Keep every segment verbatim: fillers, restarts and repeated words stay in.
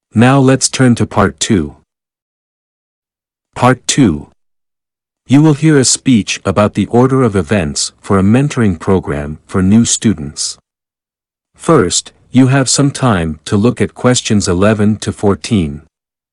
Now let's turn to part two. Part two. You will hear a speech about the order of events for a mentoring program for new students. First, you have some time to look at questions eleven to fourteen.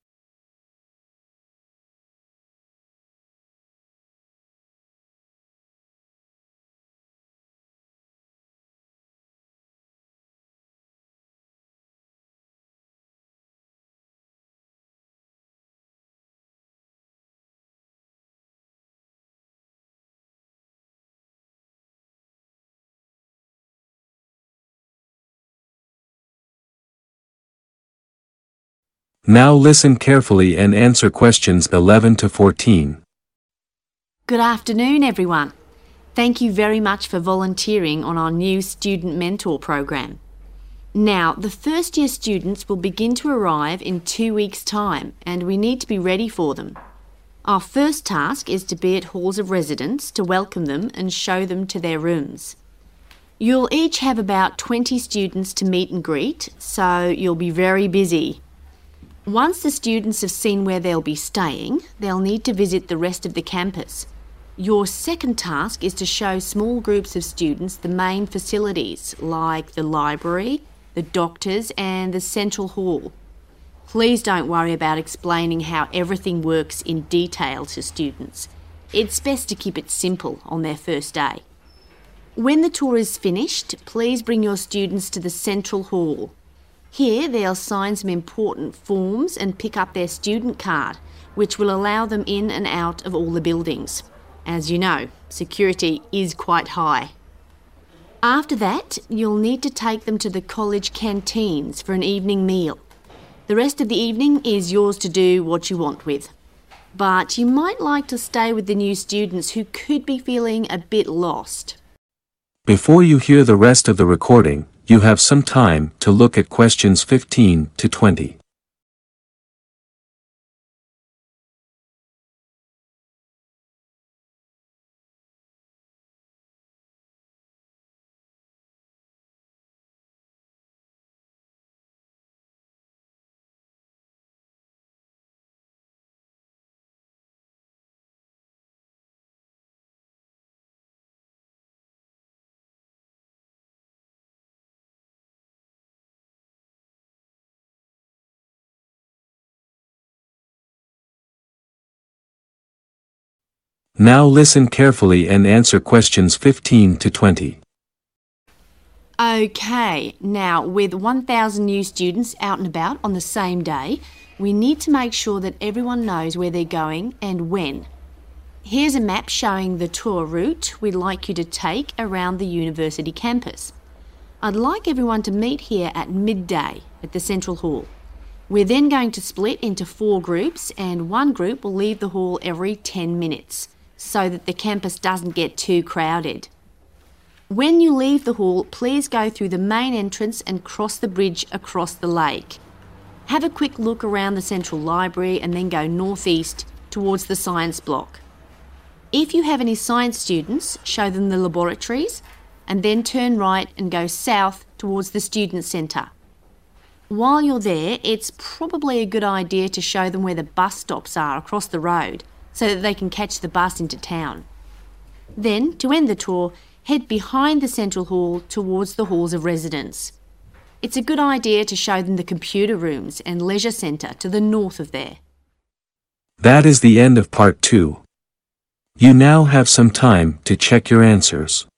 Now listen carefully and answer questions eleven to fourteen. Good afternoon, everyone. Thank you very much for volunteering on our new Student Mentor program. Now, the first year students will begin to arrive in two weeks' time, and we need to be ready for them. Our first task is to be at halls of residence to welcome them and show them to their rooms. You'll each have about twenty students to meet and greet, so you'll be very busy. Once the students have seen where they'll be staying, they'll need to visit the rest of the campus. Your second task is to show small groups of students the main facilities, like the library, the doctors, and the central hall. Please don't worry about explaining how everything works in detail to students. It's best to keep it simple on their first day. When the tour is finished, please bring your students to the central hall. Here they'll sign some important forms and pick up their student card, which will allow them in and out of all the buildings. As you know, security is quite high. After that, you'll need to take them to the college canteens for an evening meal. The rest of the evening is yours to do what you want with. But you might like to stay with the new students who could be feeling a bit lost. Before you hear the rest of the recording, you have some time to look at questions fifteen to twenty. Now listen carefully and answer questions fifteen to twenty. Okay, now with one thousand new students out and about on the same day, we need to make sure that everyone knows where they're going and when. Here's a map showing the tour route we'd like you to take around the university campus. I'd like everyone to meet here at midday at the Central Hall. We're then going to split into four groups, and one group will leave the hall every ten minutes. So that the campus doesn't get too crowded. When you leave the hall, please go through the main entrance and cross the bridge across the lake. Have a quick look around the central library and then go northeast towards the science block. If you have any science students, show them the laboratories and then turn right and go south towards the student centre. While you're there, it's probably a good idea to show them where the bus stops are across the road, so that they can catch the bus into town. Then, to end the tour, head behind the central hall towards the halls of residence. It's a good idea to show them the computer rooms and leisure centre to the north of there. That is the end of part two. You now have some time to check your answers.